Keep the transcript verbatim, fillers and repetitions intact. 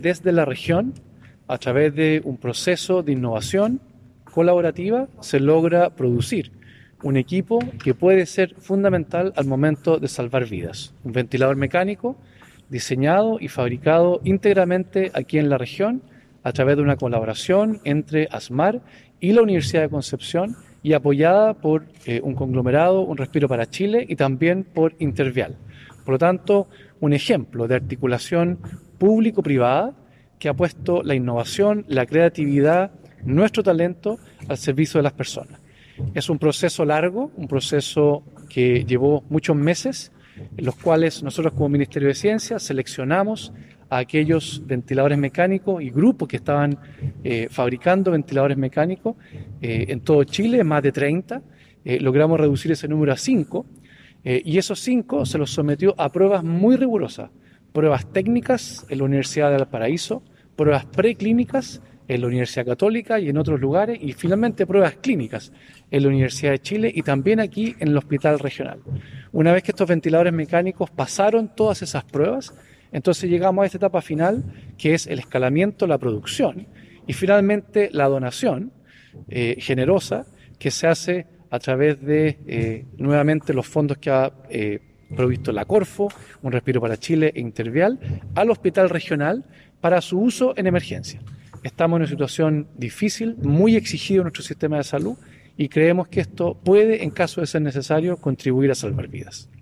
Desde la región, a través de un proceso de innovación colaborativa, se logra producir un equipo que puede ser fundamental al momento de salvar vidas. Un ventilador mecánico diseñado y fabricado íntegramente aquí en la región a través de una colaboración entre ASMAR y la Universidad de Concepción y apoyada por eh, un conglomerado, un Respiro para Chile y también por Intervial. Por lo tanto, un ejemplo de articulación público-privada que ha puesto la innovación, la creatividad, nuestro talento al servicio de las personas. Es un proceso largo, un proceso que llevó muchos meses, en los cuales nosotros como Ministerio de Ciencia seleccionamos a aquellos ventiladores mecánicos y grupos que estaban eh, fabricando ventiladores mecánicos eh, en todo Chile, más de treinta. Eh, logramos reducir ese número a cinco eh, y esos cinco se los sometió a pruebas muy rigurosas, pruebas técnicas en la Universidad de Valparaíso, pruebas preclínicas en la Universidad Católica y en otros lugares, y finalmente pruebas clínicas en la Universidad de Chile y también aquí en el Hospital Regional. Una vez que estos ventiladores mecánicos pasaron todas esas pruebas, entonces llegamos a esta etapa final, que es el escalamiento, la producción y finalmente la donación eh, generosa que se hace a través de eh, nuevamente los fondos que ha eh, provisto la Corfo, un Respiro para Chile e Intervial, al Hospital Regional para su uso en emergencia. Estamos en una situación difícil, muy exigida en nuestro sistema de salud y creemos que esto puede, en caso de ser necesario, contribuir a salvar vidas.